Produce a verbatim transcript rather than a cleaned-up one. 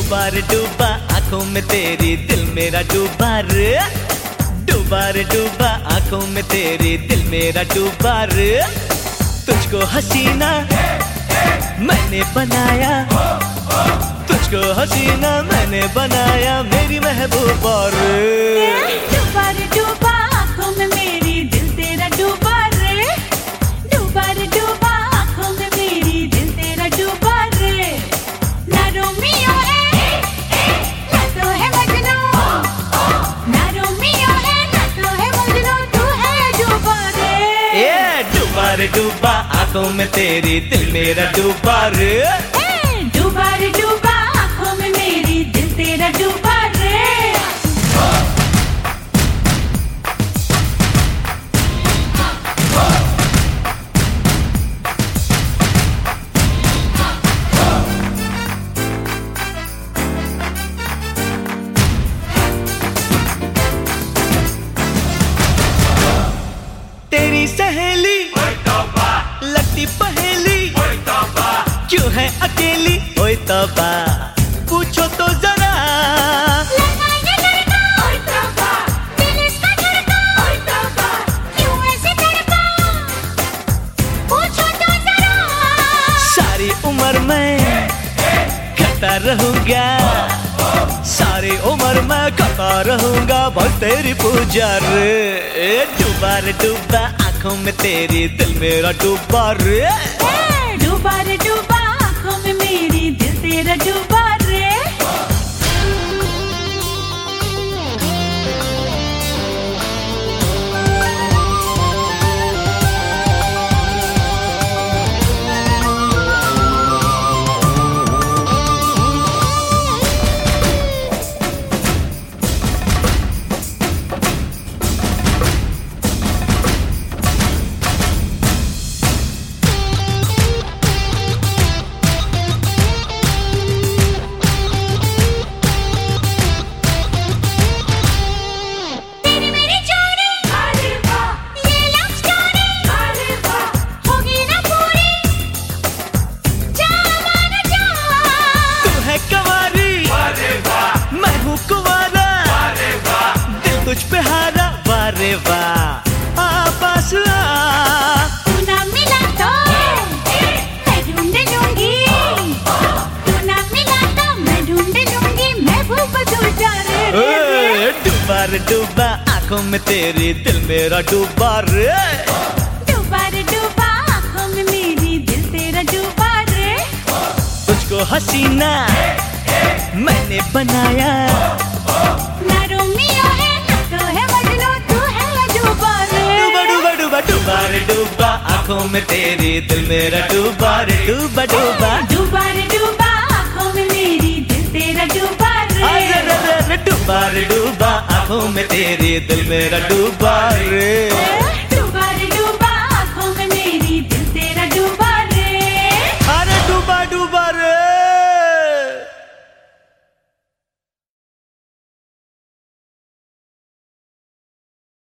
डूबा रे डूबा आंखों में तेरी, दिल मेरा डूबा रे। डूबा रे डूबा आंखों में तेरी, दिल मेरा डूबा रे। तुझको हसीना मैंने बनाया, तुझको हसीना मैंने बनाया, मेरी महबूबा रे। डूबा रे डूबा आंखों में मेरी, दिल तेरा डूबा रे। डूबा रे डूबा आंखों में मेरी, दिल तेरा डूबा रे। ना रोमियो है ना तो है मजनू, ना रोमियो है ना तो है मजनू, तू है डूबा रे। ये डूबा रे डूबा आंखों में तेरी, दिल मेरा डूबा रे। डूबा रे डूबा आंखों में मेरी, दिल तेरा डूबा रे। तेरी सहेली लगती पहेली, क्यों है अकेली ओए तौबा, पूछो तो जरा। लगा ये लड़का ओए तौबा, दिल इसका धड़का ओए तौबा, क्यों ऐसे तड़पा, पूछो तो जरा। सारी उम्र मैं करता रहूंगा, सारी उम्र मैं करता रहूंगा बस तेरी पूजा रे। डूबा रे डूबा आंखों में तेरी, दिल मेरा डूबा रे। डूबा रे डूबा आंखों में मेरी, दिल तेरा डूबा रे। तुझ पे हारा वारे वाह, आ पास आ। तू ना मिला तो मैं ढूंढ लूंगी, तू ना मिला तो मैं ढूंढ लूंगी, महबूब तुझा रे। डूबा रे डूबा आंखों में तेरी, दिल मेरा डूबा रे। डूबा रे डूबा आंखों में मेरी, दिल तेरा डूबा रे। तुझको हसीना मैंने बनाया, ना रोमियो है ना तो है मजनू, तू है डूबा रे। डूबा डूबा डूबा डूबा रे डूबा आंखों में तेरी, दिल मेरा डूबा रे। डूबा डूबा डूबा रे डूबा आंखों में मेरी, दिल तेरा डूबा रे। अरे रे रे डूबा रे डूबा आंखों में तेरी, दिल मेरा डूबा रे।